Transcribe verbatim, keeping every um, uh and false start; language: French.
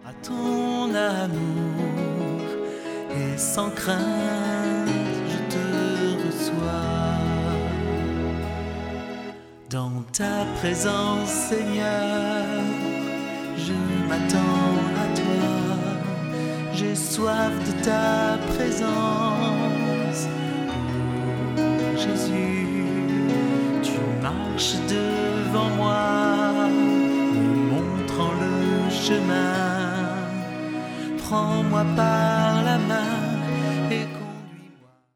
À ton amour et sans crainte, je te reçois. Dans ta présence, Seigneur, je m'attends à toi. J'ai soif de ta présence. Oh, Jésus, tu marches devant moi, me montrant le chemin. Prends-moi par la main.